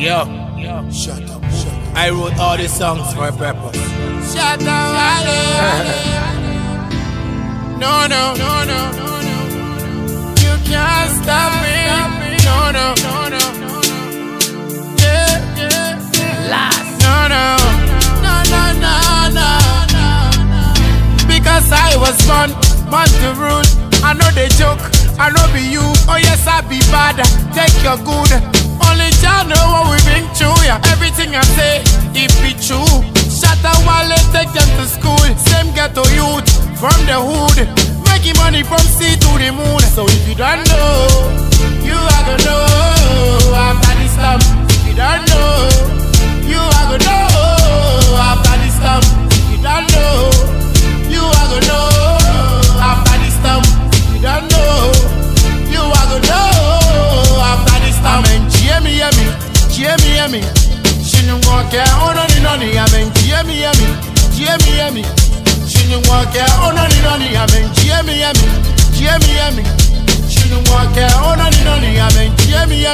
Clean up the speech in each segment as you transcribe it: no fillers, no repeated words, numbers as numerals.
Yo, shut up. I wrote all these songs for a purpose. Shut up, No. You can't stop me. No. Yeah. Last. No. Because I was born to rule. I know they joke, I know be you. Oh yes, I be bad. Take your good. Only Jah know what we been through. Yeah, everything I say, it be true. Shut up while they take them to school. Same ghetto youth from the hood, making money from sea to the moon. So if you don't know, you are gonna know after this time. If you don't know, you are gonna know after this time. If you don't know, you are gonna know after this time. If you don't know, you are gonna know after this time. Amen. Hear me. She no walk out on the nonny. Amen. Hear me. She no walk out on the nonny. Amen. Hear me. She no walk out on the nonny. Amen. Hear me.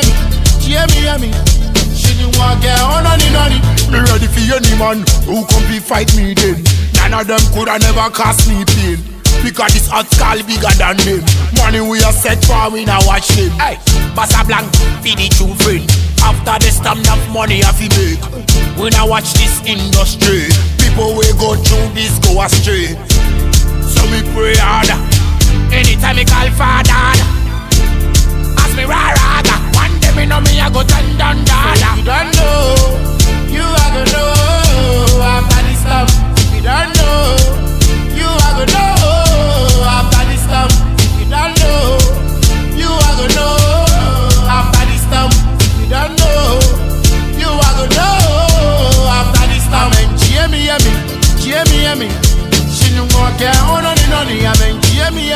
She no walk out on the nonny. Me ready for any man who come be fight me then. None of them coulda never cause me pain. Because this hot skull bigger than them. Money we are set for, we now watch them. Hey, Bassa Blanc, be the true friend. After the stamp of money I fi make, we now watch this industry. People we go through this go astray. So me pray harder. Anytime me call father, ask me raga. One day me know me I go turn down dada. If you don't know, you are gonna know after this stamp. If you don't know, you are gonna know after this stamp. If you don't know, you are gonna know after this stamp. If you don't know, you are gonna know after this stamp. Amen. Hear me. She no walk out on the nonny. Amen. Hear me.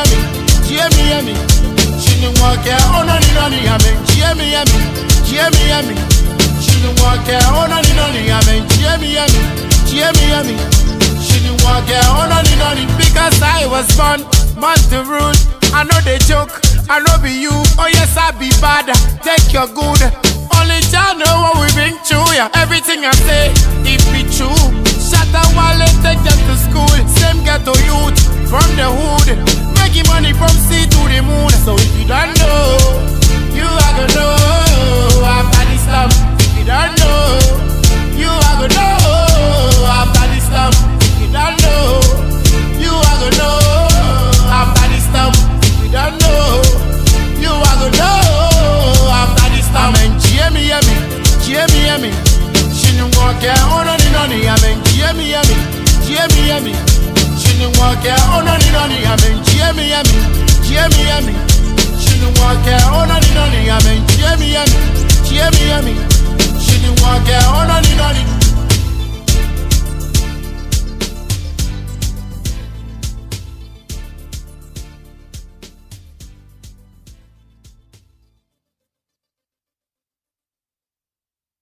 She no walk out on the nonny. Amen. Hear me. She no walk out on the nonny. Amen. Hear me. She no walk out on the nonny. Because I was born to rule. I know they joke, I know be you. Oh yes, I be bad. Take your good. Only Jah know what we been through. Yeah, everything I say, it be true. Shut up while they take them to school. Same ghetto youth from the hood, making money from sea to the moon. So if you don't know, you are gonna know after this time. If you don't know, you are gonna know after this time. If you don't know, you are gonna know after this time. If you don't know, you are gonna know after this time. Amen. Hear me. She no walk out on the nonny. Amen. Hear me. She no walk out on the nonny. Amen. Hear me. She no walk out on the nonny. Amen. Hear me.